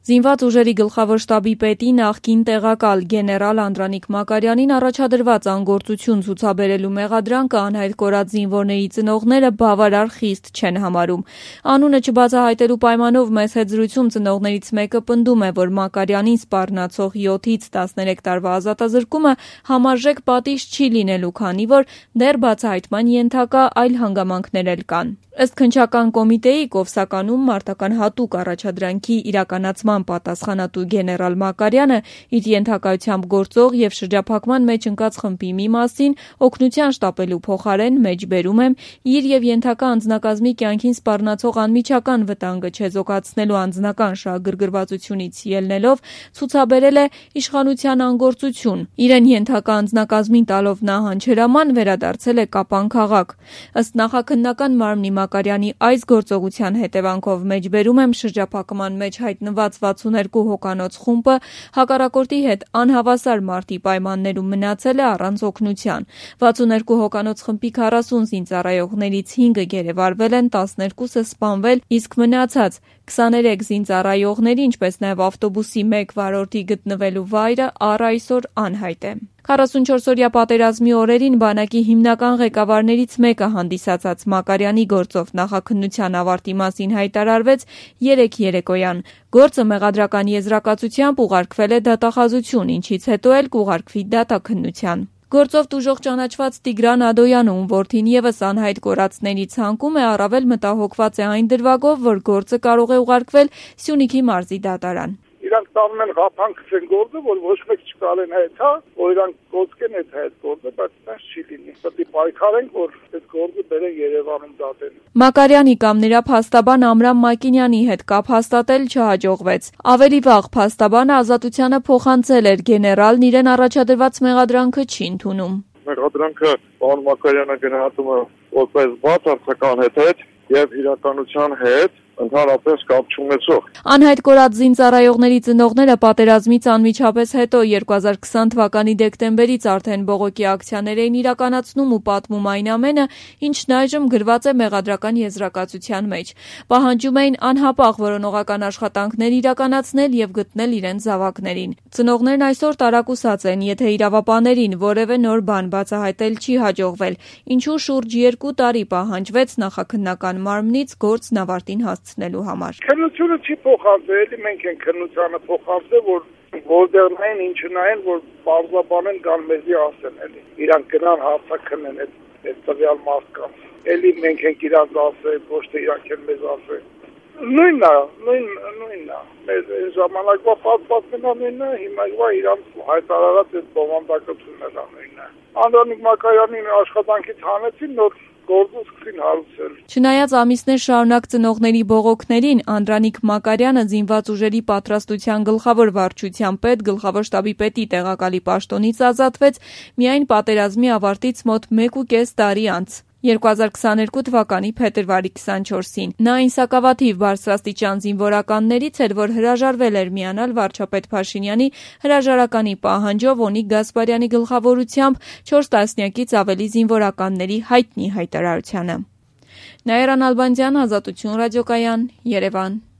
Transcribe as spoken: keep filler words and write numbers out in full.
Զինված ուժերի գլխավոր շտաբի պետի նախկին տեղակալ գեներալ Անդրանիկ Մակարյանին առաջադրված անգործություն ցուցաբերելու մեղադրանքը անհայտ կորած զինվորների ծնողները բավարար խիստ չեն համարում։ Անունը չբացահայտելու պայմանով մեծ հետ զրույցում ծնողներից մեկը պնդում է, որ Մակարյանին սպառնացող յոթից տասներեք տարվա ազատազրկումը համարժեք պատիժ չի լինելու, քանի որ դեռ բացահայտման ենթակա այլ հանգամանքներ էլ կան։ Ըստ քննչական կոմիտեի Կովսականում մարտական հատուկ առաջադրանքի իրականացման պատասխանատու գեներալ Մակարյանը իր ենթակայությամբ գործող եւ շրջափակման մեջ ընկած խմբի մի մասին օգնության շտապելու փոխարեն մեջբերում եմ իր եւ ենթակա անձնակազմի կյանքին սպառնացող անմիջական վտանգը չեզոքացնելու անձնական շահագրգռվածությունից ելնելով ցուցաբերել է իշխանության անգործություն։ Իրեն ենթակա անձնակազմին տալով նա հանչերաման վերադարձել է Կապան քաղաք։ Ըստ նախաքննական մարմնի Մակարյանի այս գործողության հետևանքով մեջբերում եմ շրջափակման մեջ հայտնված վաթսունհերկու հոգանոց խումբը հակառակորդի հետ անհավասար մարտի պայմաններում մնացել է առանց օգնության։ վաթսունհերկու հոգանոց խմբի քառասուն զինծառայողներից հինգը գերեվարվել են, տասներկուսը սպանվել, իսկ մնացած քսաներեք զինծառայողների, ինչպես նաև ավտոբուսի մեկ վարորդի գտնվելու վայրը առ այսօր անհայտ է։ քառասունչորսօրյա պատերազմի օրերին բանակի հիմնական ղեկավարներից մեկը հանդիսացած Մակարյանի գործով նախաքննության ավարտի մասին հայտարարվեց երեկ երեկոյան։ Գործը մեղադրական եզրակացությամբ ուղարկվել է դատախազություն, ինչից հետո էլ կուղարկվի դատաքննության։ Գործով տուժող ճանաչված Տիգրան Ադոյանը, ում որդին ևս անհայտ կորածների ցանկում է, առավել մտահոգված է այն դրվագով, որ գործը կարող է ուղարկվել Սյունիքի մարզի դատարան։ Իրանք տանում են ղափանքցեն գործը, որ ոչ մեկ չկարեն հետ, հա, որ իրանք գործեն այդ հետ գործը, բայց դա չի լինի։ Պետք է պայքարենք, որ այդ գործը բերեն Երևանում դատեն։ Մակարյանի կամ նրա փաստաբան Ամրամ Մակինյանի հետ կապ հաստատել չհաջողվեց։ Ավելի վաղ փաստաբանը ազատությանը փոխանցել էր, գեներալն իրեն առաջադրված մեղադրանքը չի ընդունում։ Մեղադրանքը պարոն Մակարյանը գնահատում է որպես բացարձական հետ եւ իրականության հետ ընդհանրապես կապ չունեցող։ Անհայտ կորած զինծառայողների ծնողները պատերազմից անմիջապես հետո երկու հազար քսան թվականի դեկտեմբերից արդեն բողոքի ակցիաներ էին իրականացնում ու պատմում այն ամենը, ինչն այժմ գրված է մեղադրական եզրակացության մեջ։ Պահանջում էին անհապաղ որոնողական աշխատանքներ իրականացնել եւ գտնել իրենց զավակներին։ Ծնողներն այսօր տարակուսած են, եթե իրավապաներին որևէ նոր բան բացահայտել չի հաջողվել, ինչու շուրջ երկու տարի պահանջվեց նախաքննական մարմնից գործն ավարտին հասցնելու համար։ Քննությունը չի փոխանցվել, էլի մենք ենք քննությանը փոխանցել, որ որտեղ նայեն, ինչ նայեն, որ բարձրաբանեն կան մեզի ասեն էլի։ Իրանք գնան հարցաքննեն այդ այդ տվյալ մարդկանց։ Էլի մենք ենք իրանք ասել, ոչ թե իրանք են մեզ ասել։ Նույնն է, նույն նույնն է։ Մեզ ժամանակվա պատմվածքն է նույնն է, հիմա իրանք հայտարարած այդ բովանդակությունն է նույնն է։ Անդրանիկ Մակարյանին աշխատանքից հանեցին, նոր գործը սկսին հարուցել։ Չնայած ամիսներ շարունակ ծնողների բողոքներին, Անդրանիկ Մակարյանը զինված ուժերի պատրաստության գլխավոր վարչության պետ, գլխավոր շտաբի պետի տեղակալի պաշտոնից ազատվեց միայն պատերազմի ավարտից մոտ մեկ ու կես տարի անց։ երկու հազար քսաներկու թվականի փետրվարի քսանչորսին։ Նա այն սակավաթիվ բարձրաստիճան զինվորականներից էր, որ հրաժարվել էր միանալ վարչապետ Փաշինյանի հրաժարականի պահանջով Օնիկ Գասպարյանի գլխավորությամբ չորս տասնյակից ավելի զինվորականների հայտնի հայտարարությանը։ Նաիրա Նալբանդյան, Ազատություն ռադիոկայան, Երևան։